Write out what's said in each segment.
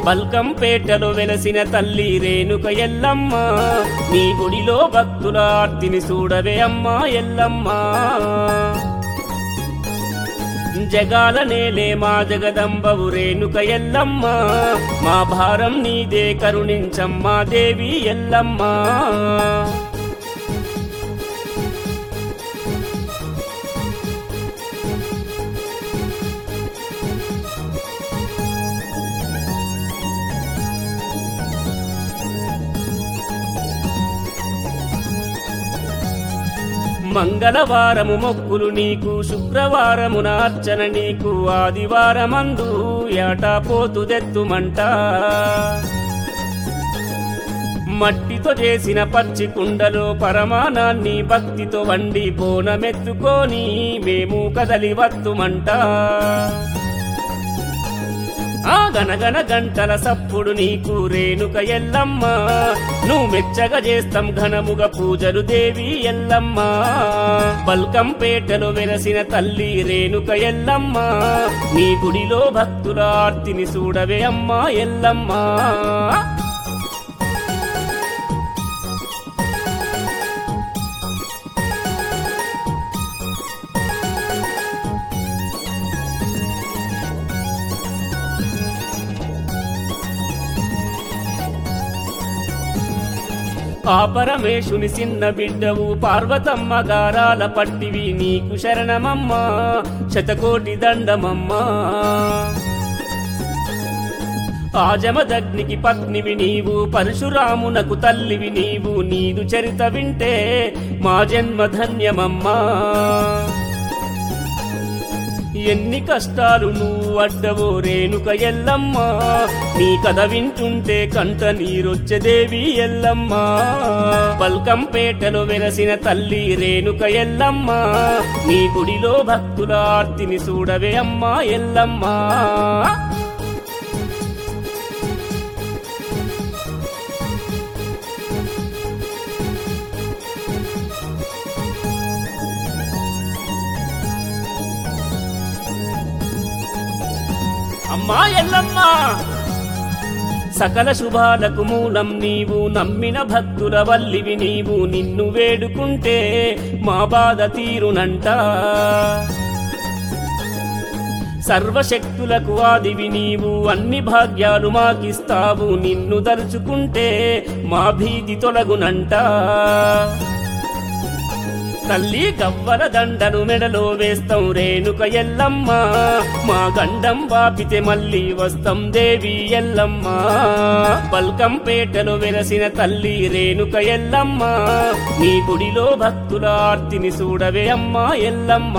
బల్కంపేటలో వెలసిన తల్లి రేణుక ఎల్లమ్మ నీ గుడిలో భక్తుల ఆర్తిని చూడవే అమ్మా ఎల్లమ్మ జగాల నేలే మా జగదంబవు రేణుక ఎల్లమ్మ మా భారం నీదే కరుణించమ్మా దేవి ఎల్లమ్మ మంగళవారము మొక్కులు నీకు శుక్రవారమున అర్చన నీకు ఆదివారమందు ఏటా పోతుదెత్తుమంట మట్టితో చేసిన పచ్చి కుండలో పరమానాన్ని భక్తితో వండి బోనమెత్తుకొని మేము కదలి వత్తుమంట ఆ గనగన గంటల సప్పుడు నీకు రేణుక ఎల్లమ్మ నువ్వు మెచ్చగా చేస్తాం ఘనముగా పూజలు దేవి ఎల్లమ్మ బల్కంపేటలో వెలసిన తల్లి రేణుక ఎల్లమ్మ నీ గుడిలో భక్తుల ఆర్తిని చూడవే అమ్మా ఎల్లమ్మ ఆ పరమేశుని చిన్న బిడ్డవు పార్వతమ్మ గారాల పట్టివి నీకు శరణమమ్మా శతకోటి దండమమ్మా ఆజమదగ్నికి పత్నివి నీవు పరశురామునకు తల్లివి నీవు నీదు చరిత వింటే మా జన్మ ధన్యమమ్మా ఎన్ని కష్టాలు నువ్వు అడ్డవో రేణుక ఎల్లమ్మ నీ కథ వింటుంటే కంట నీరొచ్చే దేవి ఎల్లమ్మ బల్కంపేటలో వెలసిన తల్లి రేణుక ఎల్లమ్మ నీ గుడిలో భక్తుల ఆర్తిని చూడవే అమ్మా ఎల్లమ్మ అమ్మా ఎల్లమ్మ సకల శుభాలకు మూలం నీవు నమ్మిన భక్తుల వల్లివి నీవు నిన్ను వేడుకుంటే మా బాధ తీరునంట సర్వశక్తులకు ఆదివి నీవు అన్ని భాగ్యాలు మాకిస్తావు నిన్ను దలుచుకుంటే మా భీతి తొలగునంట తల్లి గవ్వల దండను మెడలో వేస్తాం రేణుక ఎల్లమ్మ మా గండం వాపితే మళ్ళీ వస్తాం దేవి ఎల్లమ్మ బల్కంపేటలో వెలసిన తల్లి రేణుక ఎల్లమ్మ నీ గుడిలో భక్తుల ఆర్తిని చూడవే అమ్మా ఎల్లమ్మ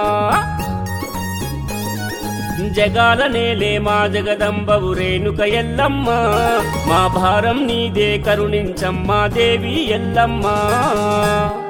జగాల నేలే మా జగదంబవు రేణుక ఎల్లమ్మ మా భారం నీదే కరుణించమ్మా దేవి ఎల్లమ్మ